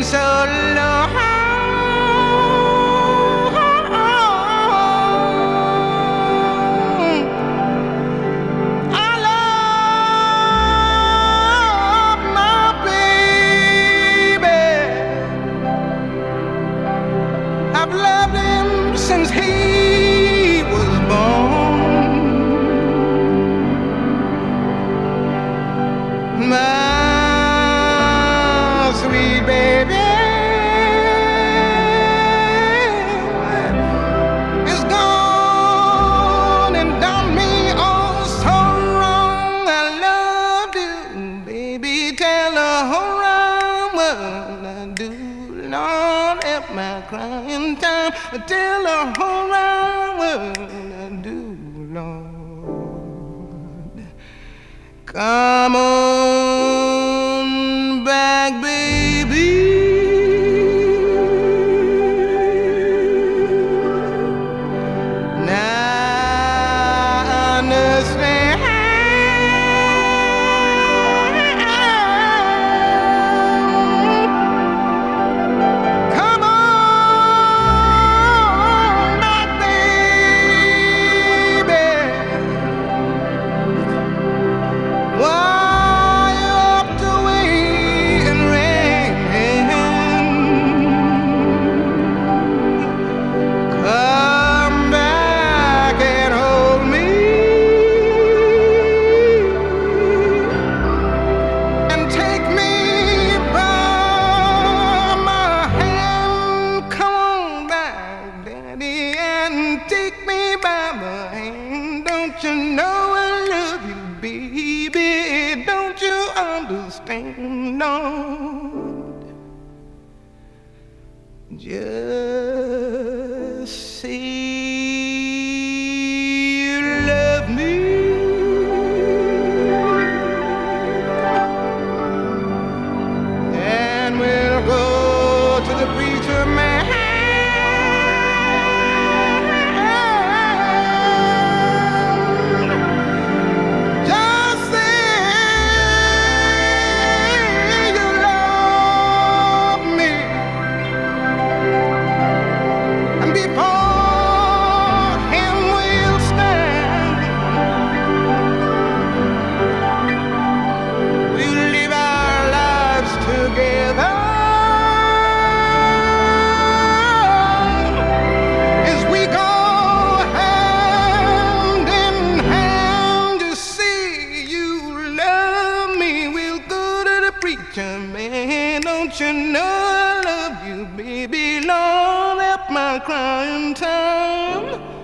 so long. I love my baby. I've loved him since he was born. My sweet baby is gone and done me all so wrong. I loved you, baby, tell the whole round world I do. Lord, help my crying time. Tell the whole round world I do, Lord. Come on back, baby. Now I understand. Come on back, baby. Why you up to wait and rain? Come back and hold me and take me by my hand. Come on back, Daddy, and take me by my hand. Don't you know I love you, baby? Don't you understand? No. Just say you love me, and we'll go to the preacher man. Just say you love me, and before him we'll stand. We'll live our lives together as we go hand in hand. To see you love me, we'll go to the preacher man. Don't you know I love you, baby? Lord, help my crying time.